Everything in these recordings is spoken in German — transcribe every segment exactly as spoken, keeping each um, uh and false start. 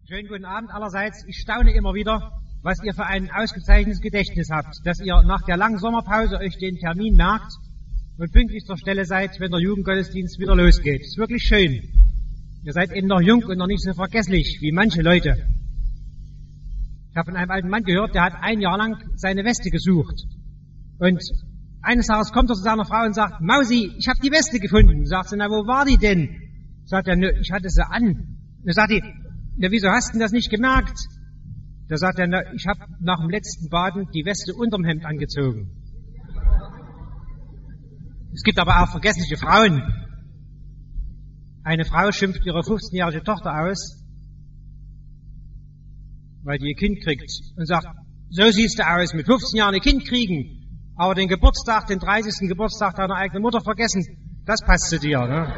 Schönen guten Abend allerseits. Ich staune immer wieder, was ihr für ein ausgezeichnetes Gedächtnis habt, dass ihr nach der langen Sommerpause euch den Termin merkt und pünktlich zur Stelle seid, wenn der Jugendgottesdienst wieder losgeht. Ist wirklich schön. Ihr seid eben noch jung und noch nicht so vergesslich wie manche Leute. Ich habe von einem alten Mann gehört, der hat ein Jahr lang seine Weste gesucht. Und eines Tages kommt er zu seiner Frau und sagt, Mausi, ich habe die Weste gefunden. Sagt sie, na, wo war die denn? Sagt er, nö, ich hatte sie an. Dann sagt die, na, wieso hast du denn das nicht gemerkt? Da sagt er, na, ich habe nach dem letzten Baden die Weste unterm Hemd angezogen. Es gibt aber auch vergessliche Frauen. Eine Frau schimpft ihre fünfzehnjährige Tochter aus, weil die ihr Kind kriegt und sagt, so siehst du aus, mit fünfzehn Jahren ein Kind kriegen, aber den Geburtstag, den dreißigsten Geburtstag deiner eigenen Mutter vergessen, das passt zu dir. Ne?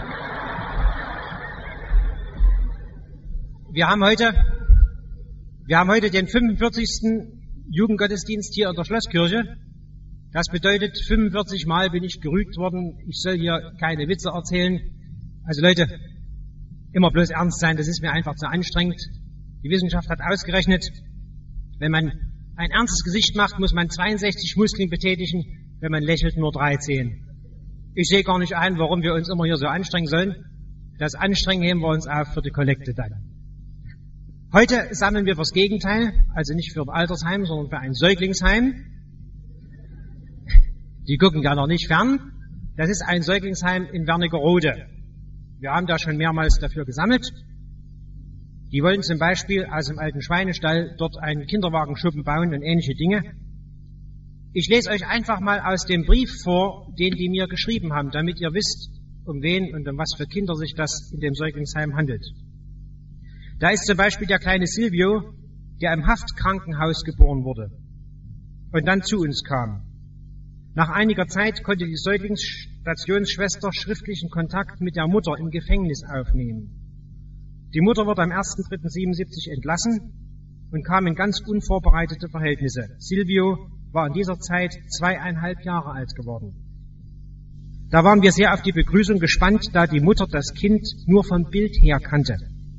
Wir haben heute, wir haben heute den fünfundvierzigsten Jugendgottesdienst hier in der Schlosskirche. Das bedeutet, fünfundvierzig Mal bin ich gerügt worden, ich soll hier keine Witze erzählen. Also Leute, immer bloß ernst sein, das ist mir einfach zu anstrengend. Die Wissenschaft hat ausgerechnet, wenn man ein ernstes Gesicht macht, muss man zweiundsechzig Muskeln betätigen, wenn man lächelt, nur dreizehn. Ich sehe gar nicht ein, warum wir uns immer hier so anstrengen sollen. Das Anstrengen heben wir uns auf für die Kollekte dann. Heute sammeln wir fürs Gegenteil, also nicht für ein Altersheim, sondern für ein Säuglingsheim. Die gucken ja noch nicht fern. Das ist ein Säuglingsheim in Wernigerode. Wir haben da schon mehrmals dafür gesammelt. Die wollen zum Beispiel aus dem alten Schweinestall dort einen Kinderwagenschuppen bauen und ähnliche Dinge. Ich lese euch einfach mal aus dem Brief vor, den die mir geschrieben haben, damit ihr wisst, um wen und um was für Kinder sich das in dem Säuglingsheim handelt. Da ist zum Beispiel der kleine Silvio, der im Haftkrankenhaus geboren wurde und dann zu uns kam. Nach einiger Zeit konnte die Säuglingsstationsschwester schriftlichen Kontakt mit der Mutter im Gefängnis aufnehmen. Die Mutter wurde am ersten dritten siebenundsiebzig entlassen und kam in ganz unvorbereitete Verhältnisse. Silvio war in dieser Zeit zweieinhalb Jahre alt geworden. Da waren wir sehr auf die Begrüßung gespannt, da die Mutter das Kind nur vom Bild her kannte.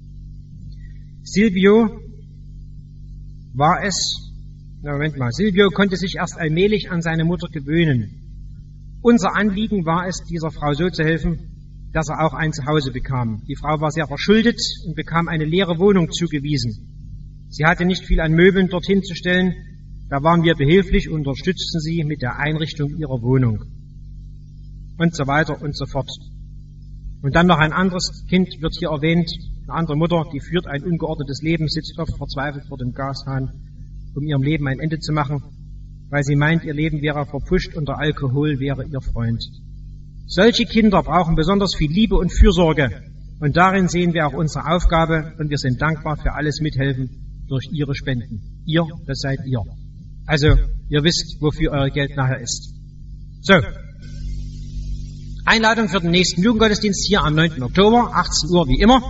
Silvio war es, na Moment mal, Silvio konnte sich erst allmählich an seine Mutter gewöhnen. Unser Anliegen war es, dieser Frau so zu helfen, dass er auch ein Zuhause bekam. Die Frau war sehr verschuldet und bekam eine leere Wohnung zugewiesen. Sie hatte nicht viel an Möbeln dorthin zu stellen, da waren wir behilflich und unterstützten sie mit der Einrichtung ihrer Wohnung. Und so weiter und so fort. Und dann noch ein anderes Kind wird hier erwähnt, eine andere Mutter, die führt ein ungeordnetes Leben, sitzt oft verzweifelt vor dem Gashahn, um ihrem Leben ein Ende zu machen, weil sie meint, ihr Leben wäre verpfuscht und der Alkohol wäre ihr Freund. Solche Kinder brauchen besonders viel Liebe und Fürsorge und darin sehen wir auch unsere Aufgabe und wir sind dankbar für alles Mithelfen durch Ihre Spenden. Ihr, das seid ihr. Also, ihr wisst, wofür euer Geld nachher ist. So. Einladung für den nächsten Jugendgottesdienst hier am neunten Oktober, achtzehn Uhr wie immer.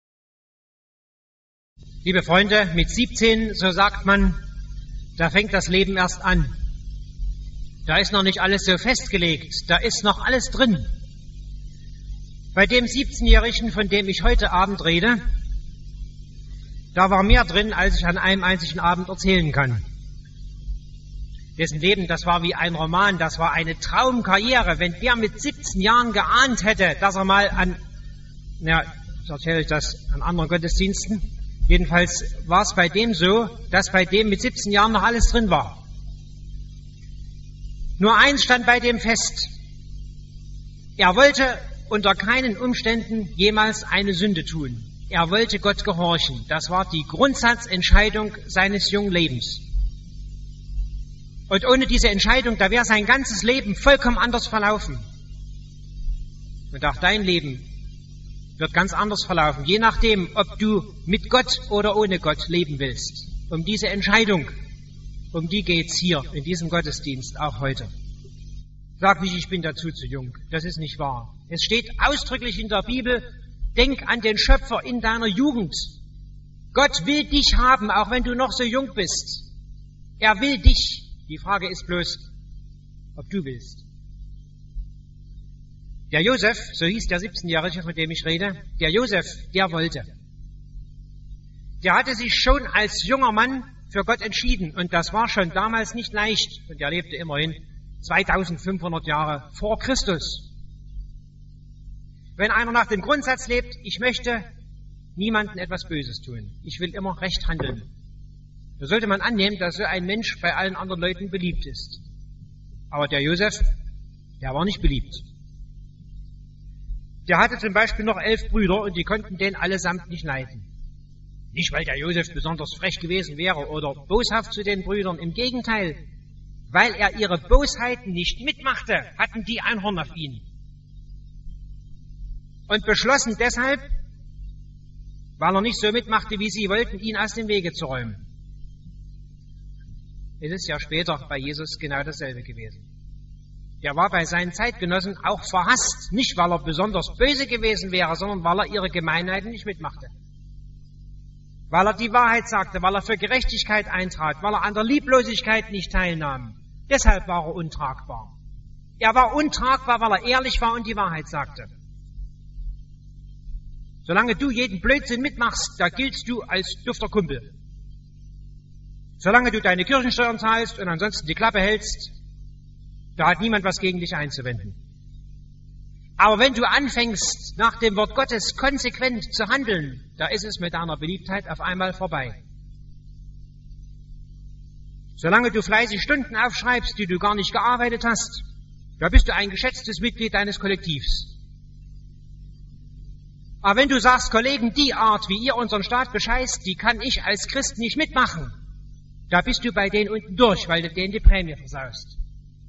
Liebe Freunde, mit siebzehn, so sagt man, da fängt das Leben erst an. Da ist noch nicht alles so festgelegt, da ist noch alles drin. Bei dem siebzehnjährigen, von dem ich heute Abend rede, da war mehr drin, als ich an einem einzigen Abend erzählen kann. Dessen Leben, das war wie ein Roman, das war eine Traumkarriere. Wenn der mit siebzehn Jahren geahnt hätte, dass er mal an, na, jetzt erzähle ich das an anderen Gottesdiensten, jedenfalls war es bei dem so, dass bei dem mit siebzehn Jahren noch alles drin war. Nur eins stand bei dem fest. Er wollte unter keinen Umständen jemals eine Sünde tun. Er wollte Gott gehorchen. Das war die Grundsatzentscheidung seines jungen Lebens. Und ohne diese Entscheidung, da wäre sein ganzes Leben vollkommen anders verlaufen. Und auch dein Leben wird ganz anders verlaufen, je nachdem, ob du mit Gott oder ohne Gott leben willst. Um diese Entscheidung, um die geht's hier in diesem Gottesdienst, auch heute. Sag nicht, ich bin dazu zu jung. Das ist nicht wahr. Es steht ausdrücklich in der Bibel, denk an den Schöpfer in deiner Jugend. Gott will dich haben, auch wenn du noch so jung bist. Er will dich. Die Frage ist bloß, ob du willst. Der Josef, so hieß der siebzehnjährige, von dem ich rede, der Josef, der wollte. der hatte sich schon als junger Mann für Gott entschieden. Und das war schon damals nicht leicht. Und er lebte immerhin zweitausendfünfhundert Jahre vor Christus. Wenn einer nach dem Grundsatz lebt, ich möchte niemandem etwas Böses tun, ich will immer recht handeln, da sollte man annehmen, dass so ein Mensch bei allen anderen Leuten beliebt ist. Aber der Josef, der war nicht beliebt. Der hatte zum Beispiel noch elf Brüder und die konnten den allesamt nicht leiden. Nicht, weil der Josef besonders frech gewesen wäre oder boshaft zu den Brüdern, im Gegenteil. Weil er ihre Bosheiten nicht mitmachte, hatten die ein Horn auf ihn. Und beschlossen deshalb, weil er nicht so mitmachte, wie sie wollten, ihn aus dem Wege zu räumen. Es ist ja später bei Jesus genau dasselbe gewesen. Er war bei seinen Zeitgenossen auch verhasst, nicht weil er besonders böse gewesen wäre, sondern weil er ihre Gemeinheiten nicht mitmachte. Weil er die Wahrheit sagte, weil er für Gerechtigkeit eintrat, weil er an der Lieblosigkeit nicht teilnahm. Deshalb war er untragbar. Er war untragbar, weil er ehrlich war und die Wahrheit sagte. Solange du jeden Blödsinn mitmachst, da giltst du als dufter Kumpel. Solange du deine Kirchensteuern zahlst und ansonsten die Klappe hältst, da hat niemand was gegen dich einzuwenden. Aber wenn du anfängst, nach dem Wort Gottes konsequent zu handeln, da ist es mit deiner Beliebtheit auf einmal vorbei. Solange du fleißig Stunden aufschreibst, die du gar nicht gearbeitet hast, da bist du ein geschätztes Mitglied deines Kollektivs. Aber wenn du sagst, Kollegen, die Art, wie ihr unseren Staat bescheißt, die kann ich als Christ nicht mitmachen, da bist du bei denen unten durch, weil du denen die Prämie versaust.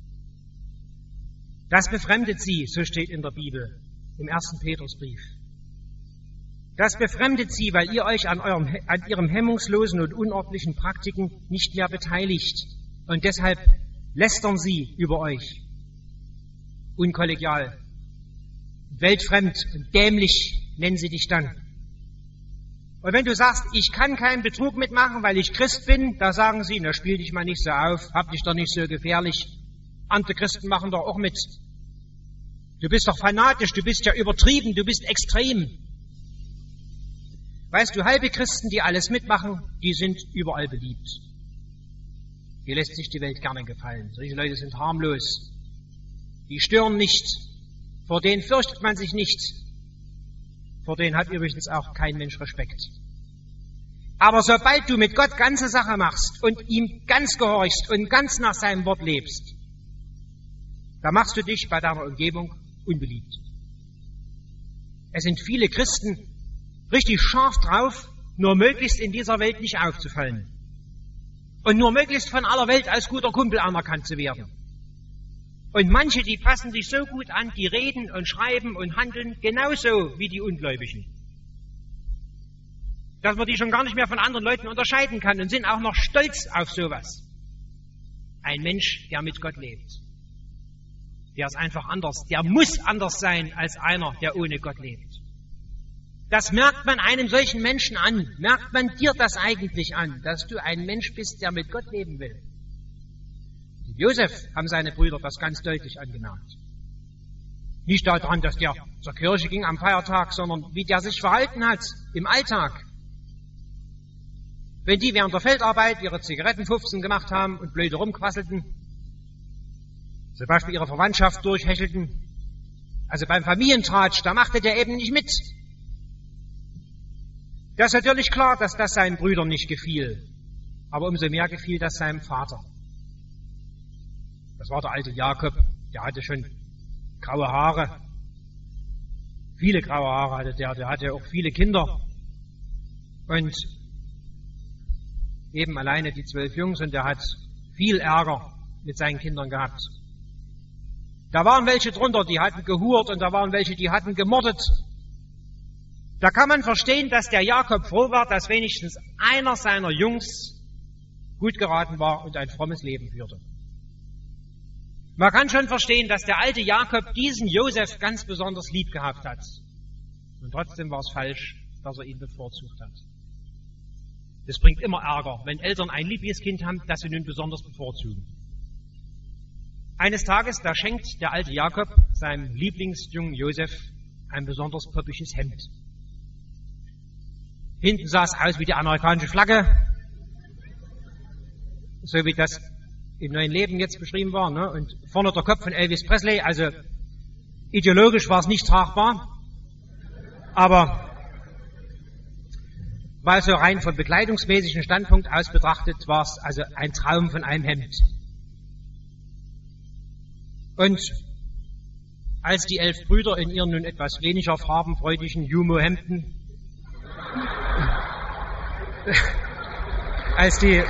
Das befremdet sie, so steht in der Bibel, im ersten Petrusbrief. Das befremdet sie, weil ihr euch an, eurem, an ihrem hemmungslosen und unordentlichen Praktiken nicht mehr beteiligt. Und deshalb lästern sie über euch. Unkollegial, weltfremd und dämlich nennen sie dich dann. Und wenn du sagst, ich kann keinen Betrug mitmachen, weil ich Christ bin, da sagen sie, na spiel dich mal nicht so auf, hab dich doch nicht so gefährlich. Andere Christen machen doch auch mit. Du bist doch fanatisch, du bist ja übertrieben, du bist extrem. Weißt du, halbe Christen, die alles mitmachen, die sind überall beliebt. Die lässt sich die Welt gerne gefallen. Solche Leute sind harmlos. Die stören nicht. Vor denen fürchtet man sich nicht. Vor denen hat übrigens auch kein Mensch Respekt. Aber sobald du mit Gott ganze Sache machst und ihm ganz gehorchst und ganz nach seinem Wort lebst, da machst du dich bei deiner Umgebung unbeliebt. Es sind viele Christen richtig scharf drauf, nur möglichst in dieser Welt nicht aufzufallen. Und nur möglichst von aller Welt als guter Kumpel anerkannt zu werden. Und manche, die passen sich so gut an, die reden und schreiben und handeln genauso wie die Ungläubigen. Dass man die schon gar nicht mehr von anderen Leuten unterscheiden kann und sind auch noch stolz auf sowas. Ein Mensch, der mit Gott lebt. Der ist einfach anders. Der muss anders sein als einer, der ohne Gott lebt. Das merkt man einem solchen Menschen an. Merkt man dir das eigentlich an, dass du ein Mensch bist, der mit Gott leben will? Josef haben seine Brüder das ganz deutlich angemerkt. Nicht daran, dass der zur Kirche ging am Feiertag, sondern wie der sich verhalten hat im Alltag. Wenn die während der Feldarbeit ihre Zigarettenfufzen gemacht haben und blöde rumquasselten, zum Beispiel ihre Verwandtschaft durchhechelten, also beim Familientratsch, da machte der eben nicht mit. Das ist natürlich klar, dass das seinen Brüdern nicht gefiel, aber umso mehr gefiel das seinem Vater. Das war der alte Jakob, der hatte schon graue Haare. Viele graue Haare hatte der, der hatte auch viele Kinder. Und eben alleine die zwölf Jungs und der hat viel Ärger mit seinen Kindern gehabt. Da waren welche drunter, die hatten gehurt und da waren welche, die hatten gemordet. Da kann man verstehen, dass der Jakob froh war, dass wenigstens einer seiner Jungs gut geraten war und ein frommes Leben führte. Man kann schon verstehen, dass der alte Jakob diesen Josef ganz besonders lieb gehabt hat. Und trotzdem war es falsch, dass er ihn bevorzugt hat. Das bringt immer Ärger, wenn Eltern ein Lieblingskind haben, das sie nun besonders bevorzugen. Eines Tages, da schenkt der alte Jakob seinem Lieblingsjungen Josef ein besonders poppisches Hemd. Hinten sah es aus wie die amerikanische Flagge, so wie das im neuen Leben jetzt beschrieben war. Ne? Und vorne der Kopf von Elvis Presley, also ideologisch war es nicht tragbar, aber weil so rein vom bekleidungsmäßigen Standpunkt aus betrachtet war es also ein Traum von einem Hemd. Und als die elf Brüder in ihren nun etwas weniger farbenfreudigen Jumo-Hemden als die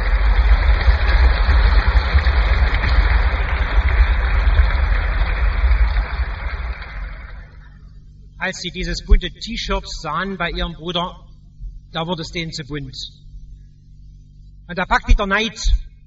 als sie dieses bunte T-Shirt sahen bei ihrem Bruder, da wurde es denen zu bunt. Und da packt wieder Neid.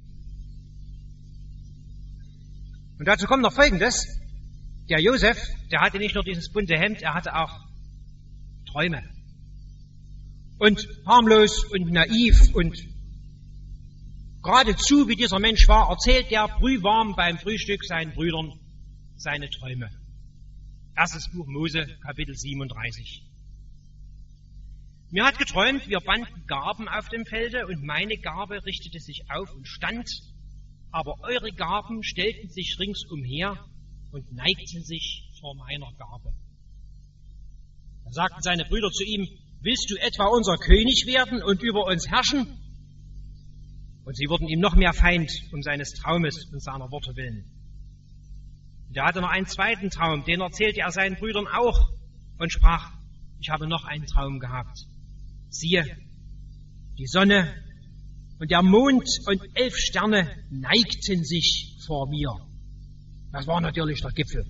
Und dazu kommt noch Folgendes. Der Josef, der hatte nicht nur dieses bunte Hemd, er hatte auch Träume. Und harmlos und naiv und geradezu, wie dieser Mensch war, erzählt er brühwarm beim Frühstück seinen Brüdern seine Träume. Erstes Buch Mose, Kapitel siebenunddreißig. Mir hat geträumt, wir banden Garben auf dem Felde und meine Garbe richtete sich auf und stand, aber eure Garben stellten sich ringsumher und neigten sich vor meiner Garbe. Da sagten seine Brüder zu ihm, willst du etwa unser König werden und über uns herrschen? Und sie wurden ihm noch mehr Feind um seines Traumes und seiner Worte willen. Und er hatte noch einen zweiten Traum, den erzählte er seinen Brüdern auch und sprach, ich habe noch einen Traum gehabt. Siehe, die Sonne und der Mond und elf Sterne neigten sich vor mir. Das war natürlich der Gipfel.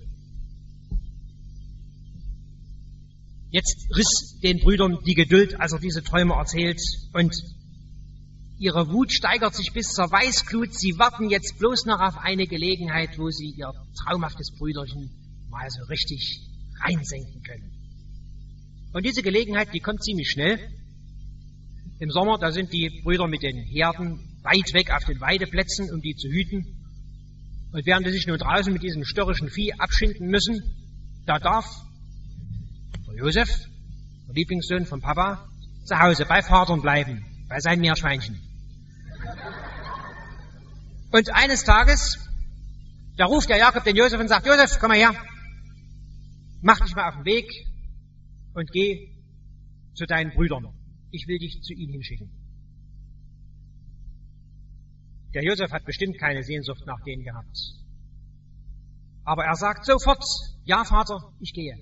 Jetzt riss den Brüdern die Geduld, als er diese Träume erzählt, und ihre Wut steigert sich bis zur Weißglut. Sie warten jetzt bloß noch auf eine Gelegenheit, wo sie ihr traumhaftes Brüderchen mal so richtig reinsenken können. Und diese Gelegenheit, die kommt ziemlich schnell. Im Sommer, da sind die Brüder mit den Herden weit weg auf den Weideplätzen, um die zu hüten. Und während sie sich nun draußen mit diesem störrischen Vieh abschinden müssen, da darf der Josef, der Lieblingssohn von Papa, zu Hause bei Vater bleiben, bei seinen Meerschweinchen. Und eines Tages, da ruft der Jakob den Josef und sagt, Josef, komm mal her, mach dich mal auf den Weg und geh zu deinen Brüdern. Ich will dich zu ihnen hinschicken. Der Josef hat bestimmt keine Sehnsucht nach denen gehabt. Aber er sagt sofort, ja Vater, ich gehe.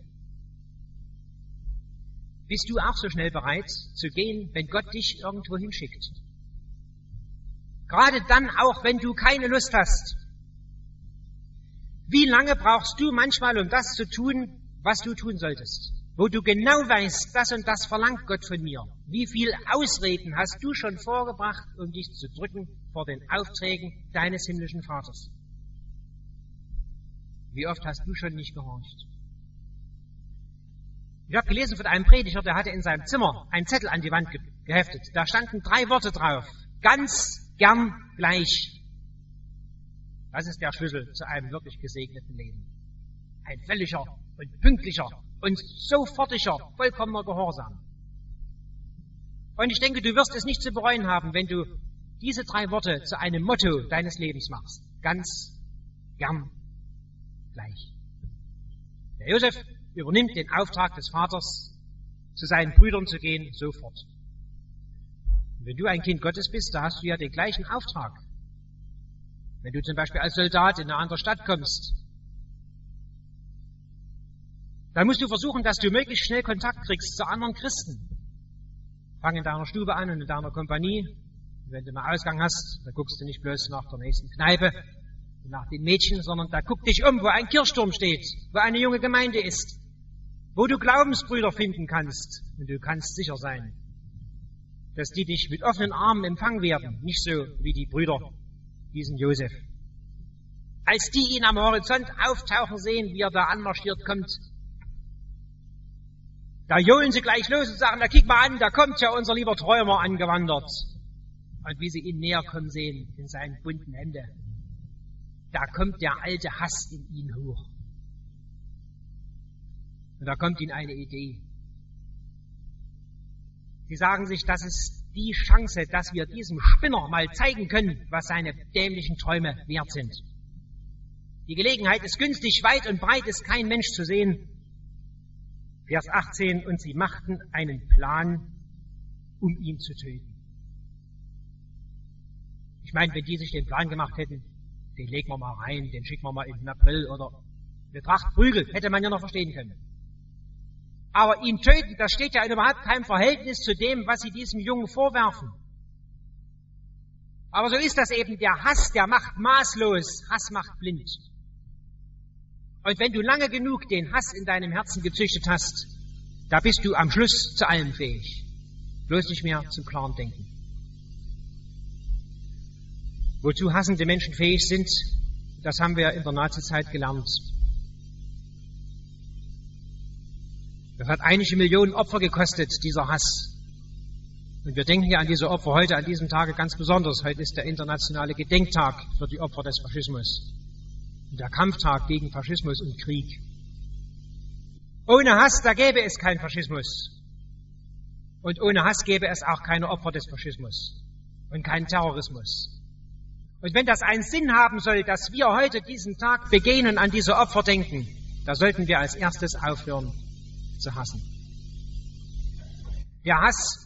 Bist du auch so schnell bereit zu gehen, wenn Gott dich irgendwo hinschickt? Gerade dann auch, wenn du keine Lust hast. Wie lange brauchst du manchmal, um das zu tun, was du tun solltest? Wo du genau weißt, das und das verlangt Gott von mir. Wie viel Ausreden hast du schon vorgebracht, um dich zu drücken vor den Aufträgen deines himmlischen Vaters? Wie oft hast du schon nicht gehorcht? Ich habe gelesen von einem Prediger, der hatte in seinem Zimmer einen Zettel an die Wand geheftet. Da standen drei Worte drauf. Ganz gern gleich. Das ist der Schlüssel zu einem wirklich gesegneten Leben. Ein völliger und pünktlicher und sofortiger, vollkommener Gehorsam. Und ich denke, du wirst es nicht zu bereuen haben, wenn du diese drei Worte zu einem Motto deines Lebens machst. Ganz gern gleich. Der Josef übernimmt den Auftrag des Vaters, zu seinen Brüdern zu gehen, sofort. Und wenn du ein Kind Gottes bist, da hast du ja den gleichen Auftrag. Wenn du zum Beispiel als Soldat in eine andere Stadt kommst, dann musst du versuchen, dass du möglichst schnell Kontakt kriegst zu anderen Christen. Fang in deiner Stube an und in deiner Kompanie. Und wenn du mal Ausgang hast, dann guckst du nicht bloß nach der nächsten Kneipe, nach den Mädchen, sondern da guck dich um, wo ein Kirchturm steht, wo eine junge Gemeinde ist, wo du Glaubensbrüder finden kannst. Und du kannst sicher sein, dass die dich mit offenen Armen empfangen werden, nicht so wie die Brüder diesen Josef. Als die ihn am Horizont auftauchen sehen, wie er da anmarschiert kommt, da johlen sie gleich los und sagen, da kick mal an, da kommt ja unser lieber Träumer angewandert. Und wie sie ihn näher kommen sehen, in seinen bunten Hemde, da kommt der alte Hass in ihn hoch. Und da kommt ihnen eine Idee. Sie sagen sich, das ist die Chance, dass wir diesem Spinner mal zeigen können, was seine dämlichen Träume wert sind. Die Gelegenheit ist günstig, weit und breit ist kein Mensch zu sehen. Vers achtzehn, und sie machten einen Plan, um ihn zu töten. Ich meine, wenn die sich den Plan gemacht hätten, den legen wir mal rein, den schicken wir mal in den April oder eine Tracht Prügel, hätte man ja noch verstehen können. Aber ihn töten, das steht ja in überhaupt keinem Verhältnis zu dem, was sie diesem Jungen vorwerfen. Aber so ist das eben, der Hass, der macht maßlos, Hass macht blind. Und wenn du lange genug den Hass in deinem Herzen gezüchtet hast, da bist du am Schluss zu allem fähig. Bloß nicht mehr zum klaren Denken. Wozu hassende Menschen fähig sind, das haben wir in der Nazizeit gelernt. Das hat einige Millionen Opfer gekostet, dieser Hass. Und wir denken ja an diese Opfer heute, an diesem Tage ganz besonders. Heute ist der internationale Gedenktag für die Opfer des Faschismus. Und der Kampftag gegen Faschismus und Krieg. Ohne Hass, da gäbe es keinen Faschismus. Und ohne Hass gäbe es auch keine Opfer des Faschismus und keinen Terrorismus. Und wenn das einen Sinn haben soll, dass wir heute diesen Tag begehen und an diese Opfer denken, da sollten wir als erstes aufhören zu hassen. Der Hass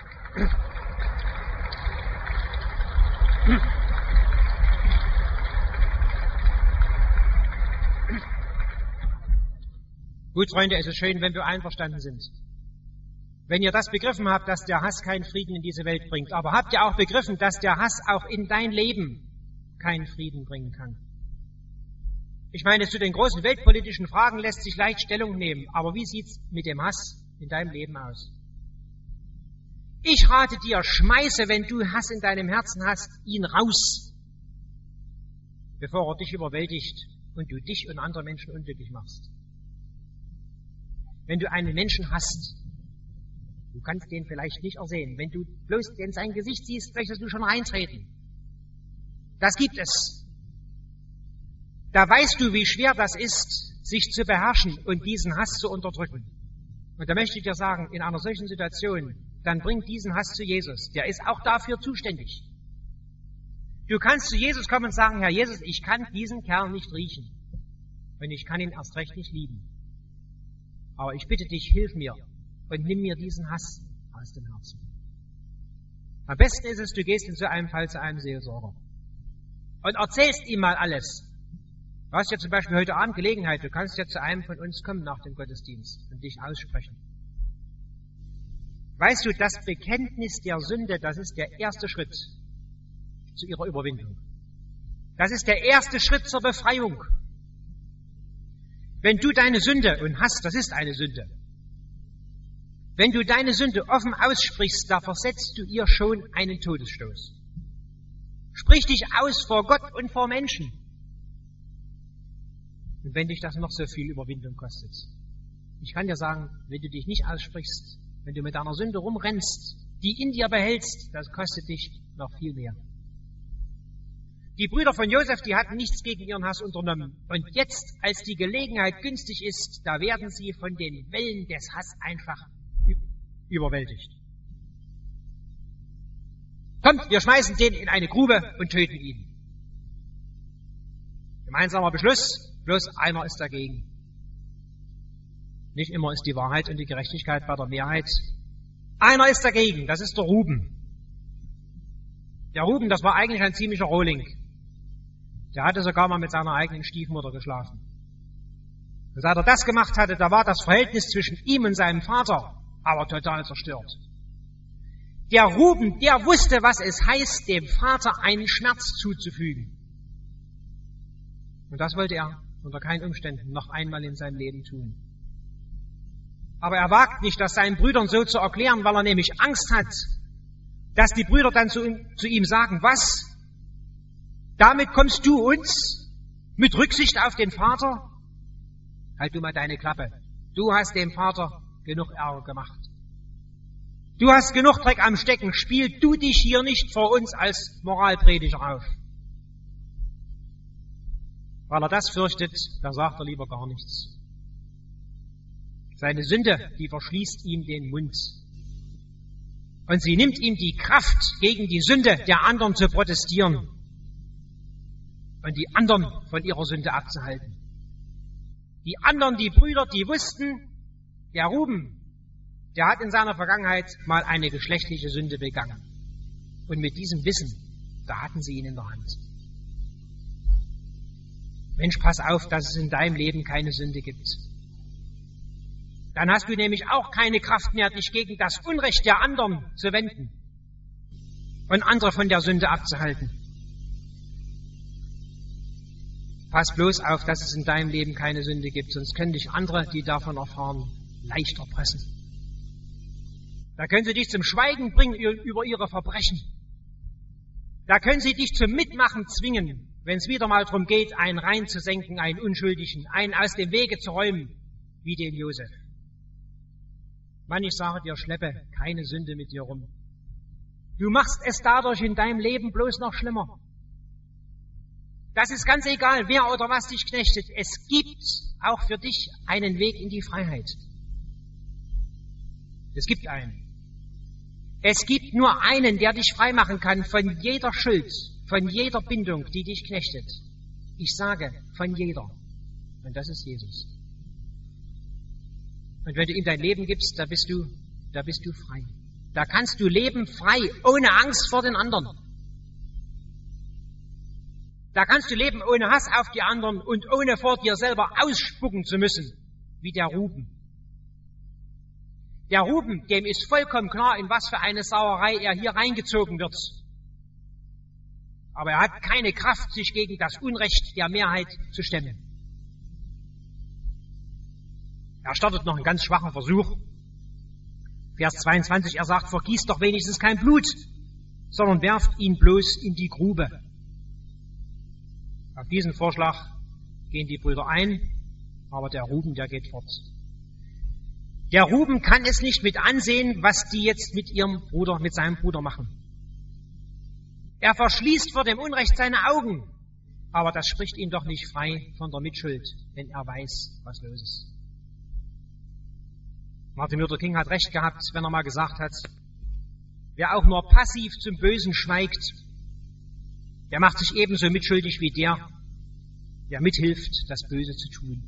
Gut, Freunde, es ist schön, wenn wir einverstanden sind. Wenn ihr das begriffen habt, dass der Hass keinen Frieden in diese Welt bringt. Aber habt ihr auch begriffen, dass der Hass auch in dein Leben keinen Frieden bringen kann? Ich meine, zu den großen weltpolitischen Fragen lässt sich leicht Stellung nehmen. Aber wie sieht's mit dem Hass in deinem Leben aus? Ich rate dir, schmeiße, wenn du Hass in deinem Herzen hast, ihn raus, bevor er dich überwältigt und du dich und andere Menschen unglücklich machst. Wenn du einen Menschen hasst, du kannst den vielleicht nicht ersehen. Wenn du bloß in sein Gesicht siehst, möchtest du schon reintreten. Das gibt es. Da weißt du, wie schwer das ist, sich zu beherrschen und diesen Hass zu unterdrücken. Und da möchte ich dir sagen, in einer solchen Situation, dann bring diesen Hass zu Jesus. Der ist auch dafür zuständig. Du kannst zu Jesus kommen und sagen, Herr Jesus, ich kann diesen Kerl nicht riechen. Und ich kann ihn erst recht nicht lieben. Aber ich bitte dich, hilf mir und nimm mir diesen Hass aus dem Herzen. Am besten ist es, du gehst in so einem Fall zu einem Seelsorger und erzählst ihm mal alles. Du hast ja zum Beispiel heute Abend Gelegenheit, du kannst ja zu einem von uns kommen nach dem Gottesdienst und dich aussprechen. Weißt du, das Bekenntnis der Sünde, das ist der erste Schritt zu ihrer Überwindung. Das ist der erste Schritt zur Befreiung. Wenn du deine Sünde, und Hass, das ist eine Sünde, wenn du deine Sünde offen aussprichst, da versetzt du ihr schon einen Todesstoß. Sprich dich aus vor Gott und vor Menschen. Und wenn dich das noch so viel Überwindung kostet. Ich kann dir sagen, wenn du dich nicht aussprichst, wenn du mit deiner Sünde rumrennst, die in dir behältst, das kostet dich noch viel mehr. Die Brüder von Josef, die hatten nichts gegen ihren Hass unternommen. Und jetzt, als die Gelegenheit günstig ist, da werden sie von den Wellen des Hasses einfach überwältigt. Kommt, wir schmeißen den in eine Grube und töten ihn. Gemeinsamer Beschluss, bloß einer ist dagegen. Nicht immer ist die Wahrheit und die Gerechtigkeit bei der Mehrheit. Einer ist dagegen, das ist der Ruben. Der Ruben, das war eigentlich ein ziemlicher Rohling. Der hatte sogar mal mit seiner eigenen Stiefmutter geschlafen. Und seit er das gemacht hatte, da war das Verhältnis zwischen ihm und seinem Vater aber total zerstört. Der Ruben, der wusste, was es heißt, dem Vater einen Schmerz zuzufügen. Und das wollte er unter keinen Umständen noch einmal in seinem Leben tun. Aber er wagt nicht, das seinen Brüdern so zu erklären, weil er nämlich Angst hat, dass die Brüder dann zu ihm, zu ihm sagen, was? Damit kommst du uns mit Rücksicht auf den Vater? Halt du mal deine Klappe. Du hast dem Vater genug Ärger gemacht. Du hast genug Dreck am Stecken. Spiel du dich hier nicht vor uns als Moralprediger auf. Weil er das fürchtet, da sagt er lieber gar nichts. Seine Sünde, die verschließt ihm den Mund. Und sie nimmt ihm die Kraft, gegen die Sünde der anderen zu protestieren und die anderen von ihrer Sünde abzuhalten. Die anderen, die Brüder, die wussten, der Ruben, der hat in seiner Vergangenheit mal eine geschlechtliche Sünde begangen. Und mit diesem Wissen, da hatten sie ihn in der Hand. Mensch, pass auf, dass es in deinem Leben keine Sünde gibt. Dann hast du nämlich auch keine Kraft mehr, dich gegen das Unrecht der anderen zu wenden und andere von der Sünde abzuhalten. Pass bloß auf, dass es in deinem Leben keine Sünde gibt, sonst können dich andere, die davon erfahren, leicht erpressen. Da können sie dich zum Schweigen bringen über ihre Verbrechen. Da können sie dich zum Mitmachen zwingen, wenn es wieder mal darum geht, einen reinzusenken, einen Unschuldigen, einen aus dem Wege zu räumen, wie den Josef. Mann, ich sage dir, schleppe keine Sünde mit dir rum. Du machst es dadurch in deinem Leben bloß noch schlimmer. Das ist ganz egal, wer oder was dich knechtet. Es gibt auch für dich einen Weg in die Freiheit. Es gibt einen. Es gibt nur einen, der dich frei machen kann von jeder Schuld, von jeder Bindung, die dich knechtet. Ich sage, von jeder. Und das ist Jesus. Und wenn du ihm dein Leben gibst, da bist du, da bist du frei. Da kannst du leben frei, ohne Angst vor den anderen. Da kannst du leben ohne Hass auf die anderen und ohne vor dir selber ausspucken zu müssen, wie der Ruben. Der Ruben, dem ist vollkommen klar, in was für eine Sauerei er hier reingezogen wird. Aber er hat keine Kraft, sich gegen das Unrecht der Mehrheit zu stemmen. Er startet noch einen ganz schwachen Versuch. Vers zweiundzwanzig, er sagt, vergießt doch wenigstens kein Blut, sondern werft ihn bloß in die Grube. Auf diesen Vorschlag gehen die Brüder ein, aber der Ruben, der geht fort. Der Ruben kann es nicht mit ansehen, was die jetzt mit ihrem Bruder, mit seinem Bruder machen. Er verschließt vor dem Unrecht seine Augen, aber das spricht ihn doch nicht frei von der Mitschuld, denn er weiß, was los ist. Martin Luther King hat recht gehabt, wenn er mal gesagt hat, wer auch nur passiv zum Bösen schweigt, der macht sich ebenso mitschuldig wie der, der mithilft, das Böse zu tun.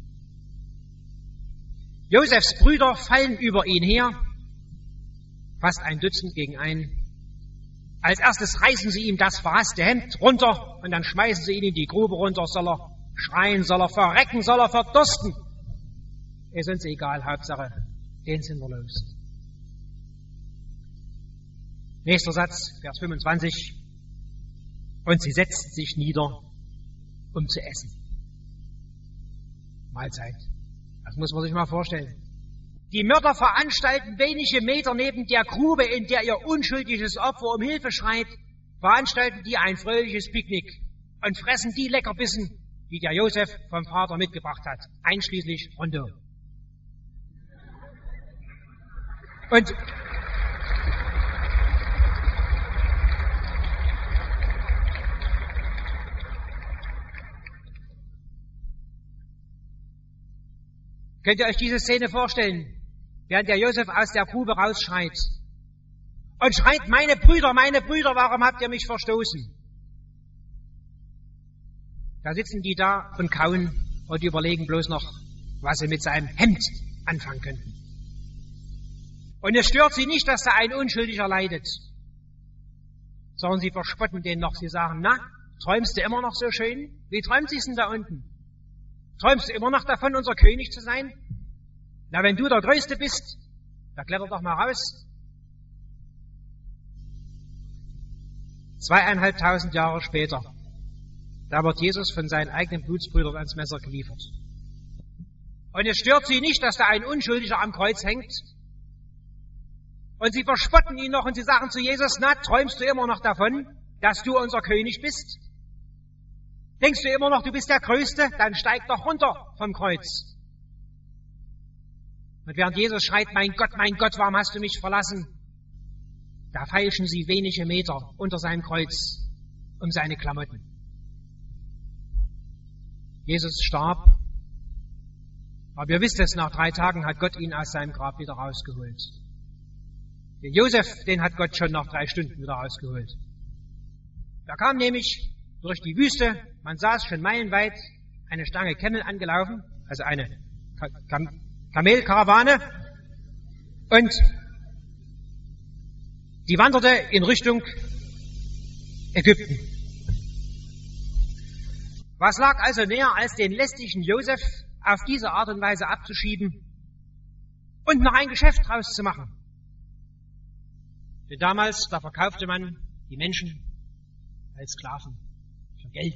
Josefs Brüder fallen über ihn her, fast ein Dutzend gegen einen. Als erstes reißen sie ihm das verhasste Hemd runter und dann schmeißen sie ihn in die Grube runter. Soll er schreien, soll er verrecken, soll er verdursten? Ist uns egal, Hauptsache, den sind wir los. Nächster Satz, Vers fünfundzwanzig. Und sie setzten sich nieder, um zu essen. Mahlzeit. Das muss man sich mal vorstellen. Die Mörder veranstalten wenige Meter neben der Grube, in der ihr unschuldiges Opfer um Hilfe schreit, veranstalten die ein fröhliches Picknick und fressen die Leckerbissen, die der Josef vom Vater mitgebracht hat, einschließlich Rondo. Und könnt ihr euch diese Szene vorstellen, während der Josef aus der Grube rausschreit und schreit, meine Brüder, meine Brüder, warum habt ihr mich verstoßen? Da sitzen die da und kauen und überlegen bloß noch, was sie mit seinem Hemd anfangen könnten. Und es stört sie nicht, dass da ein Unschuldiger leidet, sondern sie verspotten den noch. Sie sagen, na, träumst du immer noch so schön? Wie träumt sich's denn da unten? Träumst du immer noch davon, unser König zu sein? Na, wenn du der Größte bist, da kletter doch mal raus. Zweieinhalbtausend Jahre später, da wird Jesus von seinen eigenen Blutsbrüdern ans Messer geliefert. Und es stört sie nicht, dass da ein Unschuldiger am Kreuz hängt. Und sie verspotten ihn noch und sie sagen zu Jesus, na, träumst du immer noch davon, dass du unser König bist? Denkst du immer noch, du bist der Größte? Dann steig doch runter vom Kreuz. Und während Jesus schreit, mein Gott, mein Gott, warum hast du mich verlassen? Da feilschen sie wenige Meter unter seinem Kreuz um seine Klamotten. Jesus starb, aber ihr wisst es, nach drei Tagen hat Gott ihn aus seinem Grab wieder rausgeholt. Den Josef, den hat Gott schon nach drei Stunden wieder rausgeholt. Da kam nämlich durch die Wüste, man saß schon meilenweit, eine Stange Camel angelaufen, also eine Kam Kamelkarawane, und die wanderte in Richtung Ägypten. Was lag also näher, als den lästigen Josef auf diese Art und Weise abzuschieben und noch ein Geschäft draus zu machen? Denn damals, da verkaufte man die Menschen als Sklaven für Geld.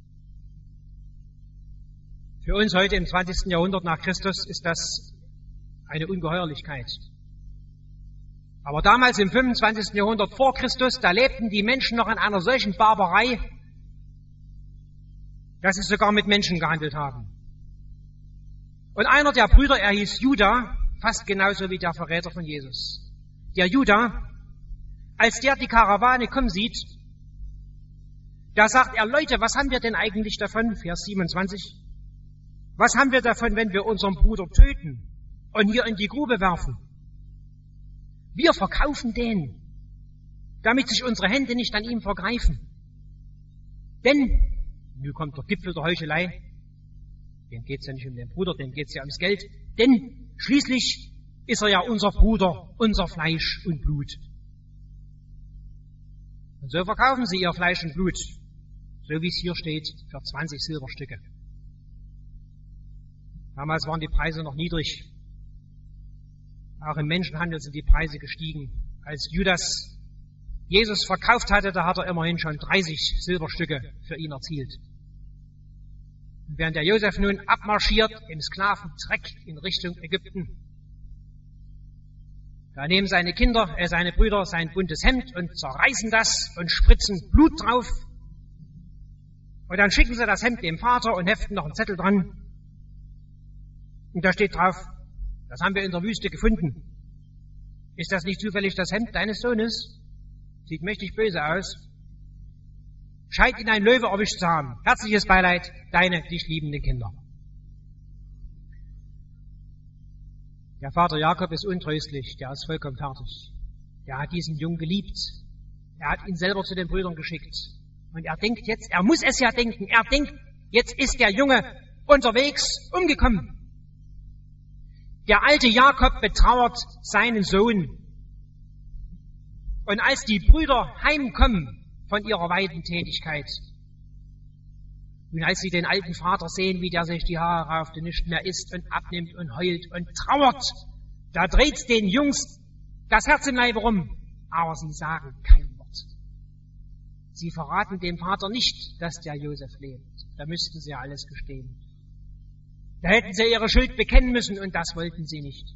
Für uns heute im zwanzigsten Jahrhundert nach Christus ist das eine Ungeheuerlichkeit. Aber damals im fünfundzwanzigsten Jahrhundert vor Christus, da lebten die Menschen noch in einer solchen Barbarei, dass sie sogar mit Menschen gehandelt haben. Und einer der Brüder, er hieß Juda, fast genauso wie der Verräter von Jesus. Der Juda, als der die Karawane kommen sieht, da sagt er, Leute, was haben wir denn eigentlich davon? Vers siebenundzwanzig. Was haben wir davon, wenn wir unseren Bruder töten und hier in die Grube werfen? Wir verkaufen den, damit sich unsere Hände nicht an ihm vergreifen. Denn, nun kommt der Gipfel der Heuchelei, dem geht's ja nicht um den Bruder, dem geht's ja ums Geld, denn schließlich ist er ja unser Bruder, unser Fleisch und Blut. Und so verkaufen sie ihr Fleisch und Blut, so wie es hier steht, für zwanzig Silberstücke. Damals waren die Preise noch niedrig. Auch im Menschenhandel sind die Preise gestiegen. Als Judas Jesus verkauft hatte, da hat er immerhin schon dreißig Silberstücke für ihn erzielt. Und während der Josef nun abmarschiert im Sklaventreck in Richtung Ägypten, da nehmen seine Kinder, äh, seine Brüder sein buntes Hemd und zerreißen das und spritzen Blut drauf. Und dann schicken sie das Hemd dem Vater und heften noch einen Zettel dran. Und da steht drauf, das haben wir in der Wüste gefunden. Ist das nicht zufällig das Hemd deines Sohnes? Sieht mächtig böse aus. Scheint ihn ein Löwe erwischt zu haben. Herzliches Beileid, deine dich liebenden Kinder. Der Vater Jakob ist untröstlich, der ist vollkommen fertig. Der hat diesen Jungen geliebt. Er hat ihn selber zu den Brüdern geschickt. Und er denkt jetzt, er muss es ja denken, er denkt, jetzt ist der Junge unterwegs umgekommen. Der alte Jakob betrauert seinen Sohn. Und als die Brüder heimkommen von ihrer Weidentätigkeit, und als sie den alten Vater sehen, wie der sich die Haare rauft und nicht mehr isst und abnimmt und heult und trauert, da dreht's den Jungs das Herz im Leibe rum. Aber sie sagen kein Wort. Sie verraten dem Vater nicht, dass der Josef lebt. Da müssten sie ja alles gestehen. Da hätten sie ihre Schuld bekennen müssen und das wollten sie nicht.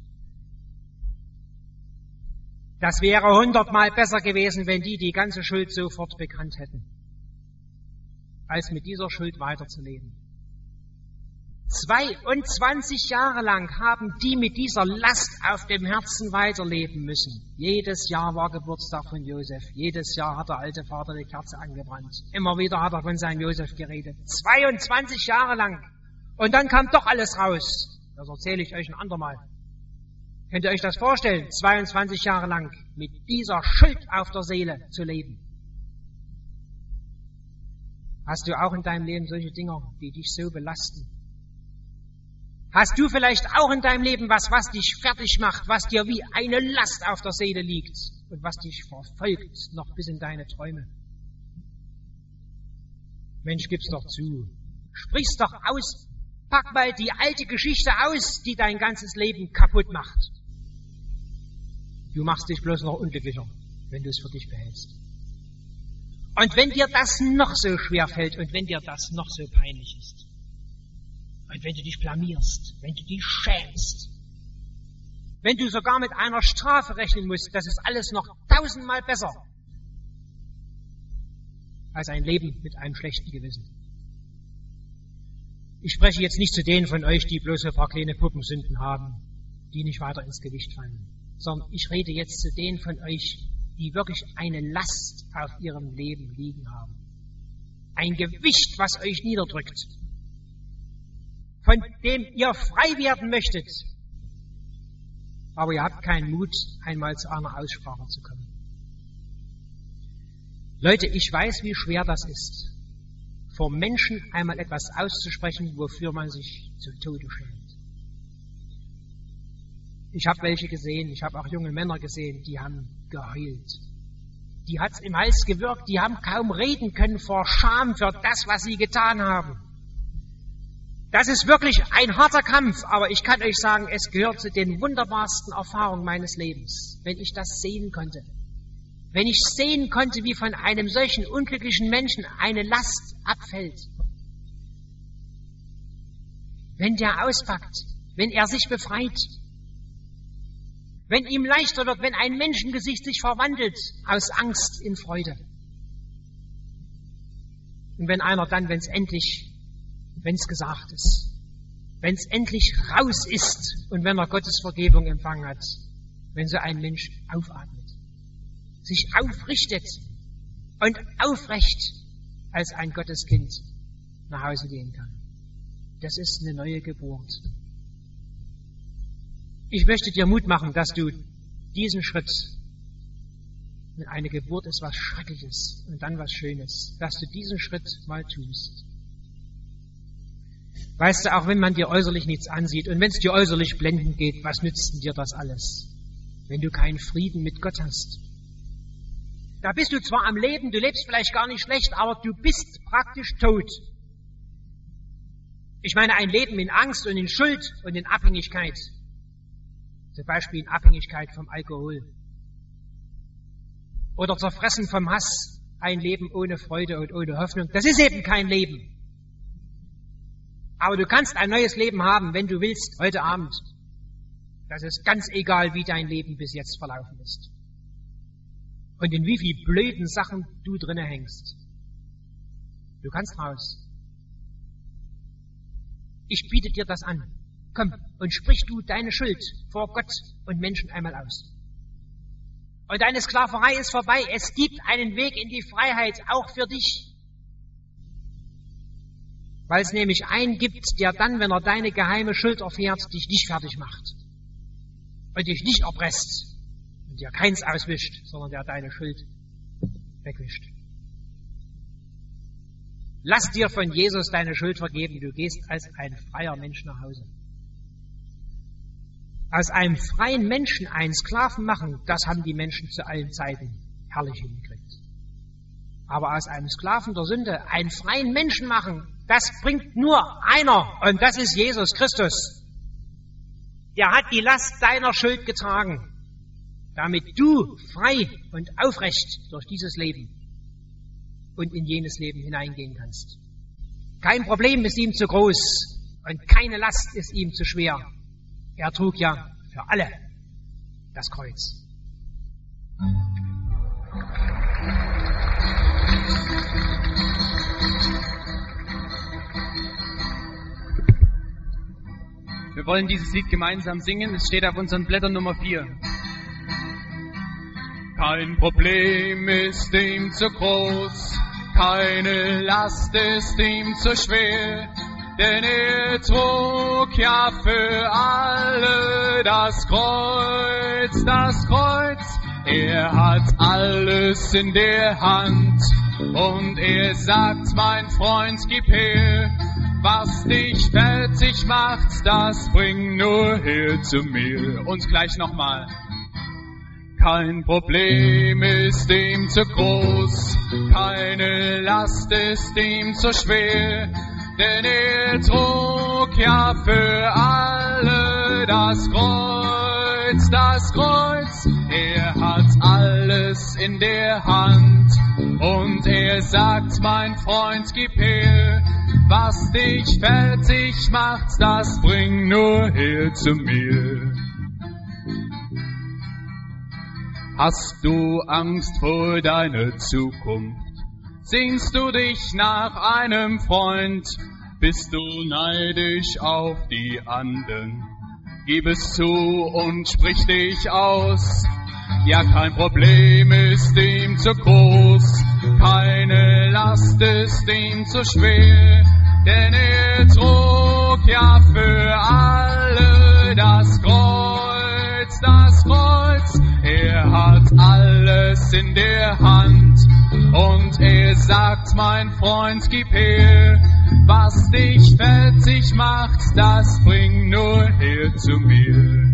Das wäre hundertmal besser gewesen, wenn die die ganze Schuld sofort bekannt hätten, als mit dieser Schuld weiterzuleben. zweiundzwanzig Jahre lang haben die mit dieser Last auf dem Herzen weiterleben müssen. Jedes Jahr war Geburtstag von Josef. Jedes Jahr hat der alte Vater die Kerze angebrannt. Immer wieder hat er von seinem Josef geredet. zweiundzwanzig Jahre lang. Und dann kam doch alles raus. Das erzähle ich euch ein andermal. Könnt ihr euch das vorstellen, zweiundzwanzig Jahre lang mit dieser Schuld auf der Seele zu leben? Hast du auch in deinem Leben solche Dinger, die dich so belasten? Hast du vielleicht auch in deinem Leben was, was dich fertig macht, was dir wie eine Last auf der Seele liegt und was dich verfolgt, noch bis in deine Träume? Mensch, gib's doch zu. Sprich's doch aus. Pack mal die alte Geschichte aus, die dein ganzes Leben kaputt macht. Du machst dich bloß noch unglücklicher, wenn du es für dich behältst. Und wenn dir das noch so schwer fällt und wenn dir das noch so peinlich ist und wenn du dich blamierst, wenn du dich schämst, wenn du sogar mit einer Strafe rechnen musst, das ist alles noch tausendmal besser als ein Leben mit einem schlechten Gewissen. Ich spreche jetzt nicht zu denen von euch, die bloß ein paar kleine Puppensünden haben, die nicht weiter ins Gewicht fallen, sondern ich rede jetzt zu denen von euch, die wirklich eine Last auf ihrem Leben liegen haben. Ein Gewicht, was euch niederdrückt, von dem ihr frei werden möchtet. aber ihr habt keinen Mut, einmal zu einer Aussprache zu kommen. Leute, ich weiß, wie schwer das ist, vor Menschen einmal etwas auszusprechen, wofür man sich zu Tode schämt. Ich habe welche gesehen, ich habe auch junge Männer gesehen, die haben geheult. Die hat's im Hals gewirkt, die haben kaum reden können vor Scham für das, was sie getan haben. Das ist wirklich ein harter Kampf, aber ich kann euch sagen, es gehört zu den wunderbarsten Erfahrungen meines Lebens, wenn ich das sehen konnte. Wenn ich sehen konnte, wie von einem solchen unglücklichen Menschen eine Last abfällt. Wenn der auspackt, wenn er sich befreit, wenn ihm leichter wird, wenn ein Menschengesicht sich verwandelt aus Angst in Freude. Und wenn einer dann, wenn es endlich, wenn es gesagt ist, wenn es endlich raus ist und wenn er Gottes Vergebung empfangen hat, wenn so ein Mensch aufatmet, sich aufrichtet und aufrecht als ein Gotteskind nach Hause gehen kann. Das ist eine neue Geburt. Ich möchte dir Mut machen, dass du diesen Schritt, wenn eine Geburt ist was Schreckliches und dann was Schönes, dass du diesen Schritt mal tust. Weißt du, auch wenn man dir äußerlich nichts ansieht und wenn es dir äußerlich blendend geht, was nützt denn dir das alles, wenn du keinen Frieden mit Gott hast? Da bist du zwar am Leben, du lebst vielleicht gar nicht schlecht, aber du bist praktisch tot. Ich meine, ein Leben in Angst und in Schuld und in Abhängigkeit. Zum Beispiel in Abhängigkeit vom Alkohol. Oder zerfressen vom Hass. Ein Leben ohne Freude und ohne Hoffnung. Das ist eben kein Leben. Aber du kannst ein neues Leben haben, wenn du willst, heute Abend. Das ist ganz egal, wie dein Leben bis jetzt verlaufen ist. Und in wie viel blöden Sachen du drinne hängst. Du kannst raus. Ich biete dir das an. Komm und sprich du deine Schuld vor Gott und Menschen einmal aus. Und deine Sklaverei ist vorbei. Es gibt einen Weg in die Freiheit, auch für dich. Weil es nämlich einen gibt, der dann, wenn er deine geheime Schuld erfährt, dich nicht fertig macht. Und dich nicht erpresst. Und dir keins auswischt, sondern der deine Schuld wegwischt. Lass dir von Jesus deine Schuld vergeben. Du gehst als ein freier Mensch nach Hause. Aus einem freien Menschen einen Sklaven machen, das haben die Menschen zu allen Zeiten herrlich hingekriegt. Aber aus einem Sklaven der Sünde einen freien Menschen machen, das bringt nur einer, und das ist Jesus Christus. Der hat die Last deiner Schuld getragen, damit du frei und aufrecht durch dieses Leben und in jenes Leben hineingehen kannst. Kein Problem ist ihm zu groß und keine Last ist ihm zu schwer. Er trug ja für alle das Kreuz. Wir wollen dieses Lied gemeinsam singen. Es steht auf unseren Blättern Nummer vier. Kein Problem ist ihm zu groß, keine Last ist ihm zu schwer. Denn er trug ja für alle das Kreuz, das Kreuz. Er hat alles in der Hand und er sagt, mein Freund, gib her. Was dich fertig macht, das bring nur her zu mir. Und gleich nochmal. Kein Problem ist ihm zu groß, keine Last ist ihm zu schwer. Denn er trug ja für alle das Kreuz, das Kreuz. Er hat alles in der Hand und er sagt, mein Freund, gib her. Was dich fertig macht, das bring nur her zu mir. Hast du Angst vor deiner Zukunft? Sehnst du dich nach einem Freund? Bist du neidisch auf die anderen? Gib es zu und sprich dich aus. Ja, kein Problem ist ihm zu groß, keine Last ist ihm zu schwer. Denn er trug ja für alle das Kreuz, das Er hat alles in der Hand und er sagt, mein Freund, gib her, was dich fertig macht, das bring nur her zu mir.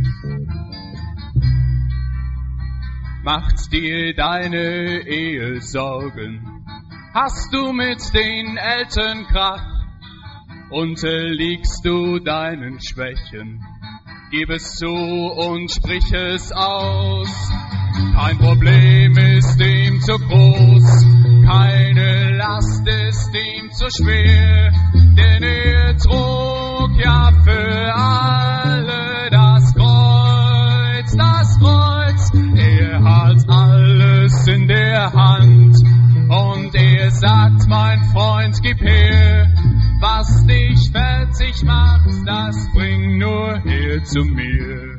Macht dir deine Ehe Sorgen, hast du mit den Eltern Krach, unterliegst du deinen Schwächen, gib es zu und sprich es aus. Kein Problem ist ihm zu groß, keine Last ist ihm zu schwer, denn er trug ja für alle das Kreuz, das Kreuz. Er hat alles in der Hand und er sagt, mein Freund, gib her, was dich fertig macht, das bring nur her zu mir.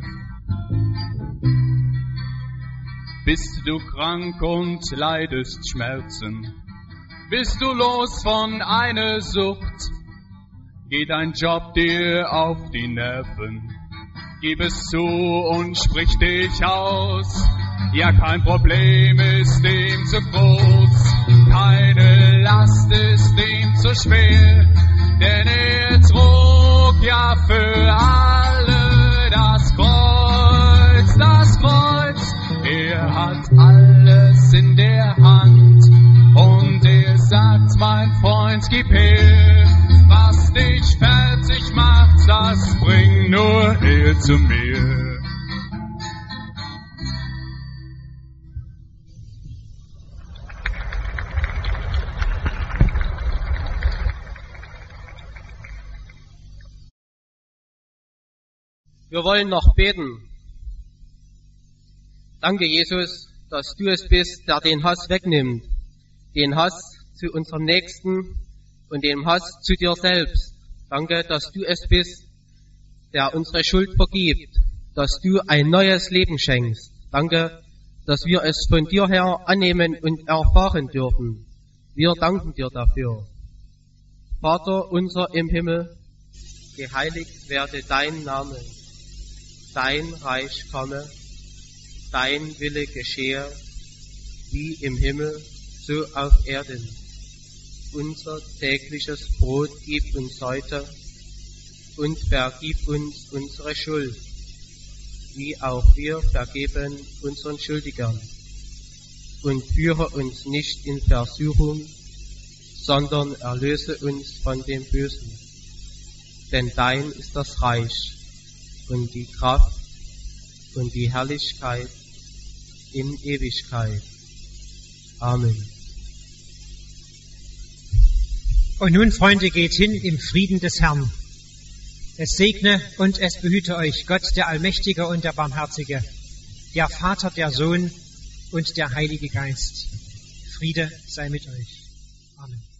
Bist du krank und leidest Schmerzen? Bist du los von einer Sucht? Geht dein Job dir auf die Nerven? Gib es zu und sprich dich aus. Ja, kein Problem ist ihm zu groß, keine Last ist ihm zu schwer, denn er trug ja für alle das Kreuz, das Kreuz. Er hat alles in der Hand und er sagt, mein Freund, gib her, was dich fertig macht, das bring nur her zu mir. Wir wollen noch beten. Danke, Jesus, dass du es bist, der den Hass wegnimmt. Den Hass zu unserem Nächsten und den Hass zu dir selbst. Danke, dass du es bist, der unsere Schuld vergibt, dass du ein neues Leben schenkst. Danke, dass wir es von dir her annehmen und erfahren dürfen. Wir danken dir dafür. Vater unser im Himmel, geheiligt werde dein Name. Dein Reich komme, dein Wille geschehe, wie im Himmel, so auf Erden. Unser tägliches Brot gib uns heute und vergib uns unsere Schuld, wie auch wir vergeben unseren Schuldigern. Und führe uns nicht in Versuchung, sondern erlöse uns von dem Bösen. Denn dein ist das Reich und die Kraft und die Herrlichkeit in Ewigkeit. Amen. Und nun, Freunde, geht hin im Frieden des Herrn. Es segne und es behüte euch Gott, der Allmächtige und der Barmherzige, der Vater, der Sohn und der Heilige Geist. Friede sei mit euch. Amen.